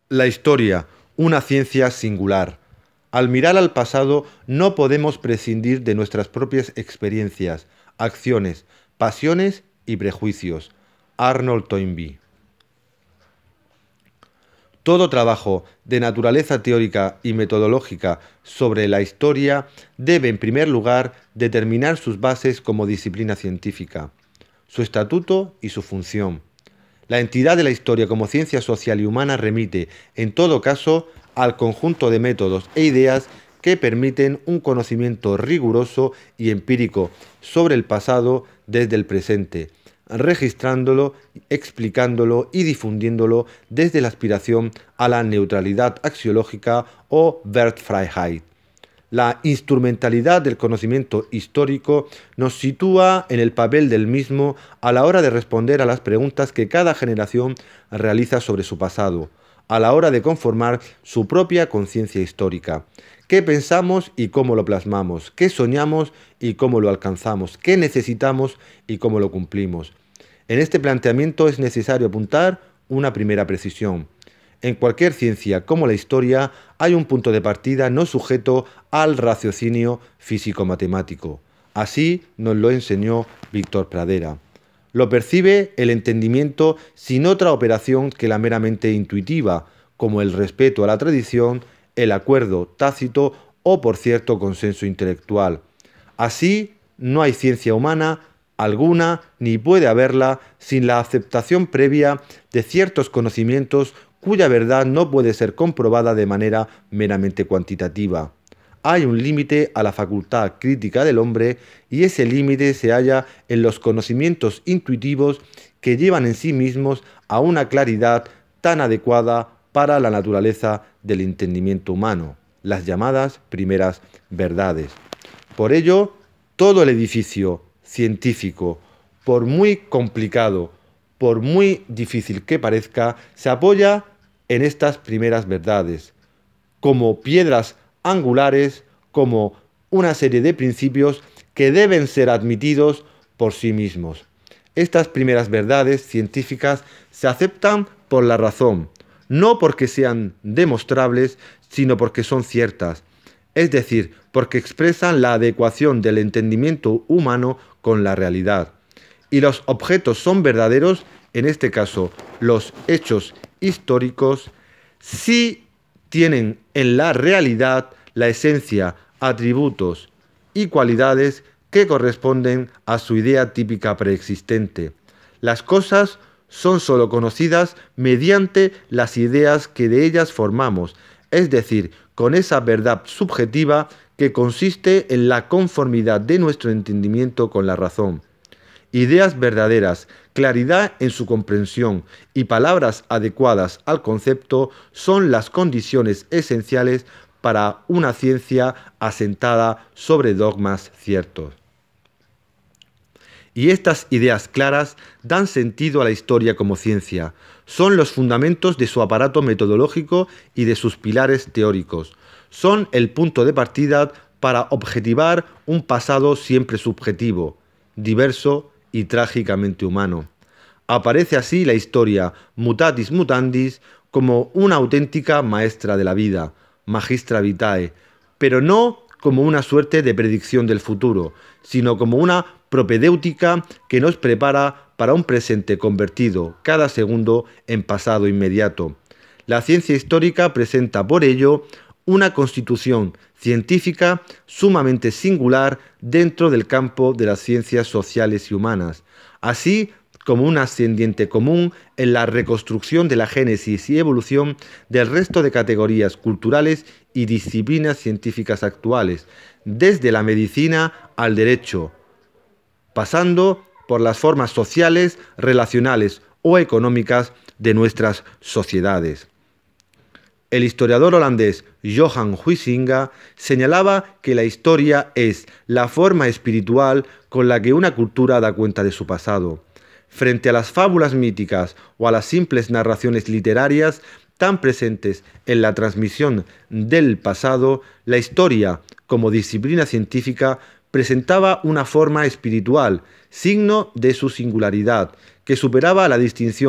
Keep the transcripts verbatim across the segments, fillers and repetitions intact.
La historia, una ciencia singular. Al mirar al pasado no podemos prescindir de nuestras propias experiencias, acciones, pasiones y prejuicios. Arnold Toynbee. Todo trabajo de naturaleza teórica y metodológica sobre la historia debe, en primer lugar, determinar sus bases como disciplina científica, su estatuto y su función. La entidad de la historia como ciencia social y humana remite, en todo caso, al conjunto de métodos e ideas que permiten un conocimiento riguroso y empírico sobre el pasado desde el presente, registrándolo, explicándolo y difundiéndolo desde la aspiración a la neutralidad axiológica o Wertfreiheit. La instrumentalidad del conocimiento histórico nos sitúa en el papel del mismo a la hora de responder a las preguntas que cada generación realiza sobre su pasado, a la hora de conformar su propia conciencia histórica. ¿Qué pensamos y cómo lo plasmamos? ¿Qué soñamos y cómo lo alcanzamos? ¿Qué necesitamos y cómo lo cumplimos? En este planteamiento es necesario apuntar una primera precisión. En cualquier ciencia, como la historia, hay un punto de partida no sujeto al raciocinio físico-matemático. Así nos lo enseñó Víctor Pradera. Lo percibe el entendimiento sin otra operación que la meramente intuitiva, como el respeto a la tradición, el acuerdo tácito o, por cierto, consenso intelectual. Así, no hay ciencia humana alguna, ni puede haberla, sin la aceptación previa de ciertos conocimientos cuya verdad no puede ser comprobada de manera meramente cuantitativa. Hay un límite a la facultad crítica del hombre y ese límite se halla en los conocimientos intuitivos que llevan en sí mismos a una claridad tan adecuada para la naturaleza del entendimiento humano, las llamadas primeras verdades. Por ello, todo el edificio científico, por muy complicado, por muy difícil que parezca, se apoya en estas primeras verdades, como piedras angulares, como una serie de principios que deben ser admitidos por sí mismos. Estas primeras verdades científicas se aceptan por la razón, no porque sean demostrables, sino porque son ciertas, es decir, porque expresan la adecuación del entendimiento humano con la realidad. Y los objetos son verdaderos, en este caso, los hechos históricos, si tienen en la realidad la esencia, atributos y cualidades que corresponden a su idea típica preexistente. Las cosas son sólo conocidas mediante las ideas que de ellas formamos, es decir, con esa verdad subjetiva que consiste en la conformidad de nuestro entendimiento con la razón. Ideas verdaderas, claridad en su comprensión y palabras adecuadas al concepto son las condiciones esenciales para una ciencia asentada sobre dogmas ciertos. Y estas ideas claras dan sentido a la historia como ciencia. Son los fundamentos de su aparato metodológico y de sus pilares teóricos. Son el punto de partida para objetivar un pasado siempre subjetivo, diverso y trágicamente humano. Aparece así la historia, mutatis mutandis, como una auténtica maestra de la vida, magistra vitae, pero no como una suerte de predicción del futuro, sino como una propedéutica que nos prepara para un presente convertido cada segundo en pasado inmediato. La ciencia histórica presenta por ello una constitución científica sumamente singular dentro del campo de las ciencias sociales y humanas, así como un ascendiente común en la reconstrucción de la génesis y evolución del resto de categorías culturales y disciplinas científicas actuales, desde la medicina al derecho, pasando por las formas sociales, relacionales o económicas de nuestras sociedades. El historiador holandés Johan Huizinga señalaba que la historia es la forma espiritual con la que una cultura da cuenta de su pasado. Frente a las fábulas míticas o a las simples narraciones literarias tan presentes en la transmisión del pasado, la historia, como disciplina científica, presentaba una forma espiritual, signo de su singularidad, que superaba la distinción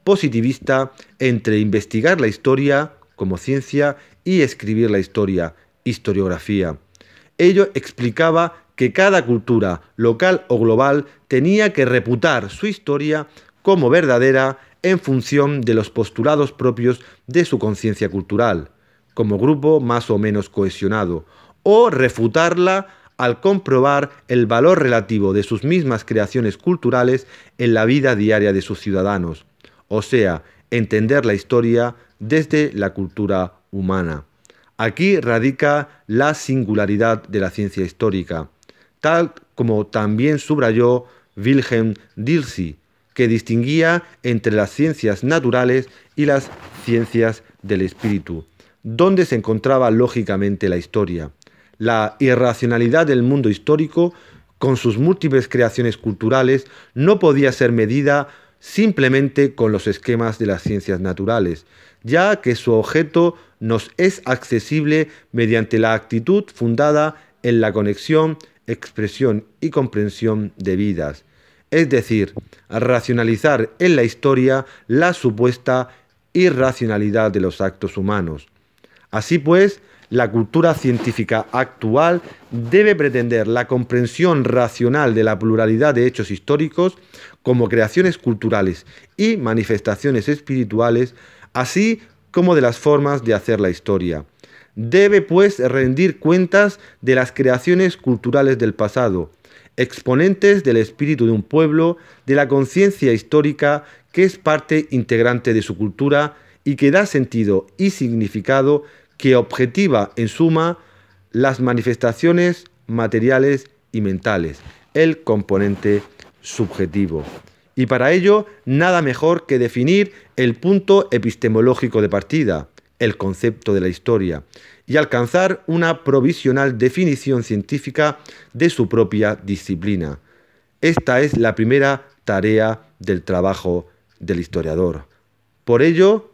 positivista entre investigar la historia como ciencia y escribir la historia, historiografía. Ello explicaba que cada cultura, local o global, tenía que reputar su historia como verdadera en función de los postulados propios de su conciencia cultural, como grupo más o menos cohesionado, o refutarla al comprobar el valor relativo de sus mismas creaciones culturales en la vida diaria de sus ciudadanos, o sea, entender la historia desde la cultura humana. Aquí radica la singularidad de la ciencia histórica, tal como también subrayó Wilhelm Dilthey, que distinguía entre las ciencias naturales y las ciencias del espíritu, donde se encontraba lógicamente la historia. La irracionalidad del mundo histórico, con sus múltiples creaciones culturales, no podía ser medida simplemente con los esquemas de las ciencias naturales, ya que su objeto nos es accesible mediante la actitud fundada en la conexión, expresión y comprensión de vidas, es decir, racionalizar en la historia la supuesta irracionalidad de los actos humanos. Así pues, la cultura científica actual debe pretender la comprensión racional de la pluralidad de hechos históricos como creaciones culturales y manifestaciones espirituales, así como de las formas de hacer la historia. Debe, pues, rendir cuentas de las creaciones culturales del pasado, exponentes del espíritu de un pueblo, de la conciencia histórica que es parte integrante de su cultura y que da sentido y significado, que objetiva en suma las manifestaciones materiales y mentales, el componente subjetivo. Y para ello, nada mejor que definir el punto epistemológico de partida, el concepto de la historia, y alcanzar una provisional definición científica de su propia disciplina. Esta es la primera tarea del trabajo del historiador. Por ello,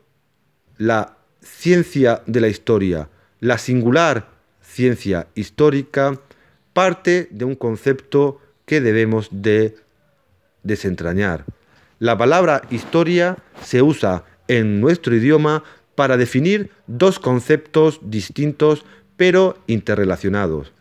la ciencia de la historia, la singular ciencia histórica, parte de un concepto que debemos de desentrañar. La palabra historia se usa en nuestro idioma para definir dos conceptos distintos pero interrelacionados.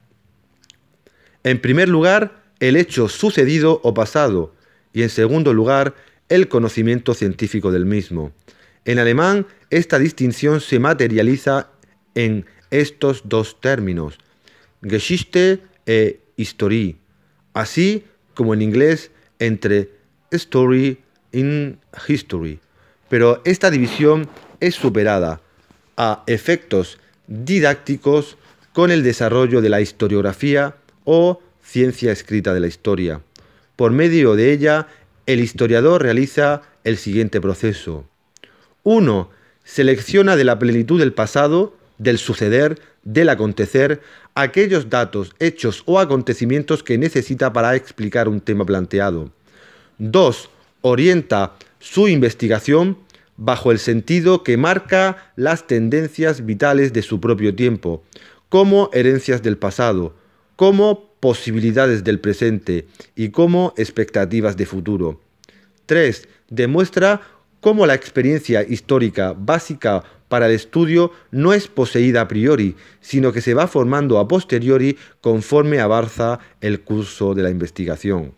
En primer lugar, el hecho sucedido o pasado, y en segundo lugar, el conocimiento científico del mismo. En alemán, esta distinción se materializa en estos dos términos, Geschichte e Historie, así como en inglés entre Story y History. Pero esta división es superada a efectos didácticos con el desarrollo de la historiografía o ciencia escrita de la historia. Por medio de ella, el historiador realiza el siguiente proceso. uno. Selecciona de la plenitud del pasado, del suceder, del acontecer, aquellos datos, hechos o acontecimientos que necesita para explicar un tema planteado. dos. Orienta su investigación bajo el sentido que marca las tendencias vitales de su propio tiempo, como herencias del pasado, como posibilidades del presente y como expectativas de futuro. tres. Demuestra cómo la experiencia histórica básica para el estudio no es poseída a priori, sino que se va formando a posteriori conforme avanza el curso de la investigación.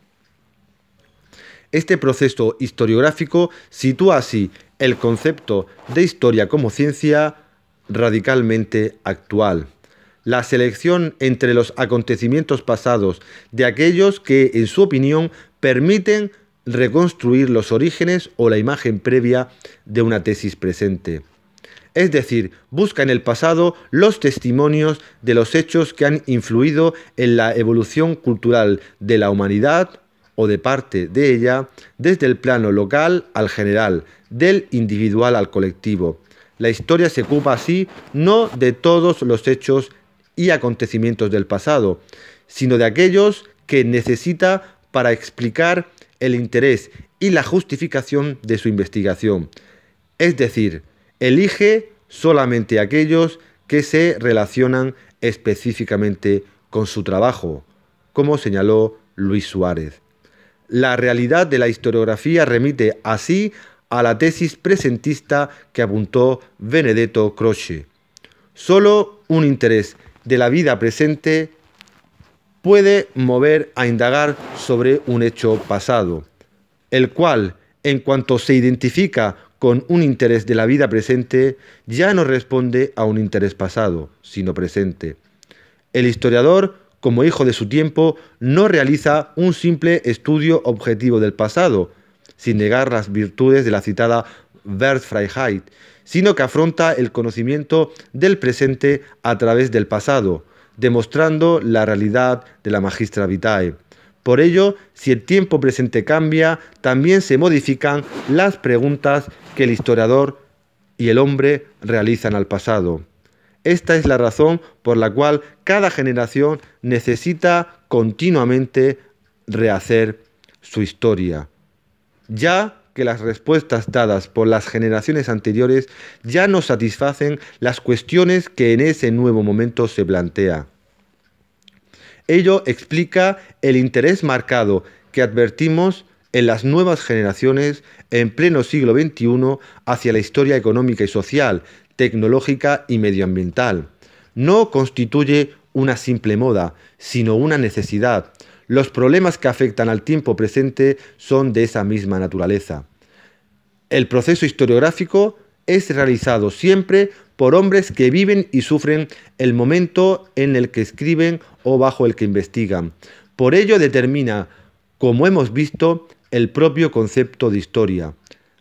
Este proceso historiográfico sitúa así el concepto de historia como ciencia radicalmente actual. La selección entre los acontecimientos pasados de aquellos que, en su opinión, permiten reconstruir los orígenes o la imagen previa de una tesis presente. Es decir, busca en el pasado los testimonios de los hechos que han influido en la evolución cultural de la humanidad o de parte de ella, desde el plano local al general, del individual al colectivo. La historia se ocupa así no de todos los hechos y acontecimientos del pasado, sino de aquellos que necesita para explicar el interés y la justificación de su investigación. Es decir, elige solamente aquellos que se relacionan específicamente con su trabajo, como señaló Luis Suárez. La realidad de la historiografía remite así a la tesis presentista que apuntó Benedetto Croce. Solo un interés de la vida presente puede mover a indagar sobre un hecho pasado, el cual, en cuanto se identifica con un interés de la vida presente, ya no responde a un interés pasado, sino presente. El historiador, como hijo de su tiempo, no realiza un simple estudio objetivo del pasado, sin negar las virtudes de la citada Wertfreiheit, sino que afronta el conocimiento del presente a través del pasado, demostrando la realidad de la Magistra Vitae. Por ello, si el tiempo presente cambia, también se modifican las preguntas que el historiador y el hombre realizan al pasado. Esta es la razón por la cual cada generación necesita continuamente rehacer su historia, ya que las respuestas dadas por las generaciones anteriores ya no satisfacen las cuestiones que en ese nuevo momento se plantea. Ello explica el interés marcado que advertimos en las nuevas generaciones en pleno siglo veintiuno hacia la historia económica y social, tecnológica y medioambiental. No constituye una simple moda, sino una necesidad. Los problemas que afectan al tiempo presente son de esa misma naturaleza. El proceso historiográfico es realizado siempre por hombres que viven y sufren el momento en el que escriben o bajo el que investigan. Por ello determina, como hemos visto, el propio concepto de historia,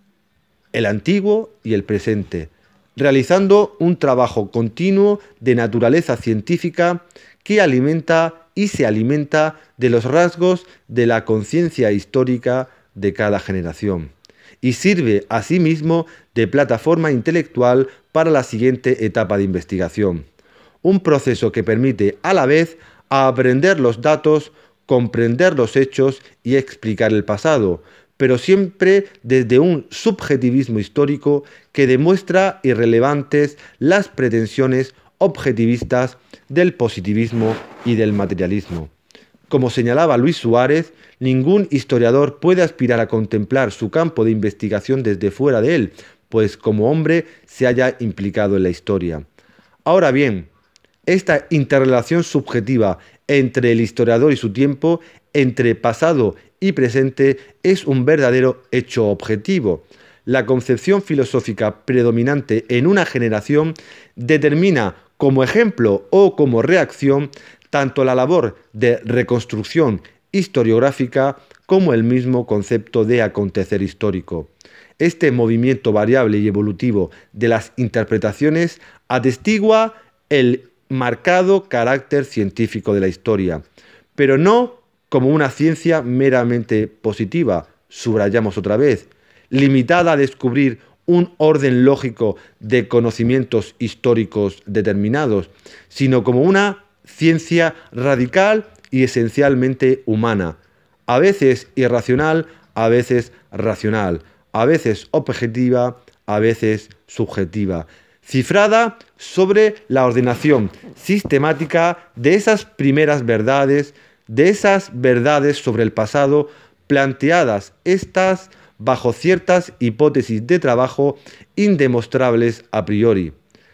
el antiguo y el presente, realizando un trabajo continuo de naturaleza científica que alimenta y se alimenta de los rasgos de la conciencia histórica de cada generación, y sirve asimismo de plataforma intelectual para la siguiente etapa de investigación. Un proceso que permite a la vez aprender los datos, comprender los hechos y explicar el pasado, pero siempre desde un subjetivismo histórico que demuestra irrelevantes las pretensiones objetivistas del positivismo y del materialismo. Como señalaba Luis Suárez, ningún historiador puede aspirar a contemplar su campo de investigación desde fuera de él, pues como hombre se haya implicado en la historia. Ahora bien, esta interrelación subjetiva entre el historiador y su tiempo, entre pasado y presente, es un verdadero hecho objetivo. La concepción filosófica predominante en una generación determina como ejemplo o como reacción tanto la labor de reconstrucción historiográfica como el mismo concepto de acontecer histórico. Este movimiento variable y evolutivo de las interpretaciones atestigua el marcado carácter científico de la historia, pero no como una ciencia meramente positiva, subrayamos otra vez, limitada a descubrir un orden lógico de conocimientos históricos determinados, sino como una ciencia radical y esencialmente humana, a veces irracional, a veces racional, a veces objetiva, a veces subjetiva, cifrada sobre la ordenación sistemática de esas primeras verdades, de esas verdades sobre el pasado, planteadas estas bajo ciertas hipótesis de trabajo indemostrables a priori.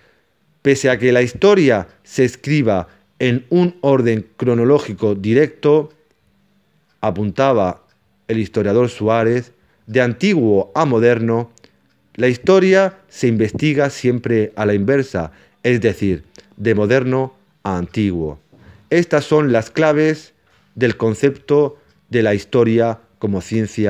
Pese a que la historia se escriba en un orden cronológico directo, apuntaba el historiador Suárez, de antiguo a moderno, la historia se investiga siempre a la inversa, es decir, de moderno a antiguo. Estas son las claves del concepto de la historia como ciencia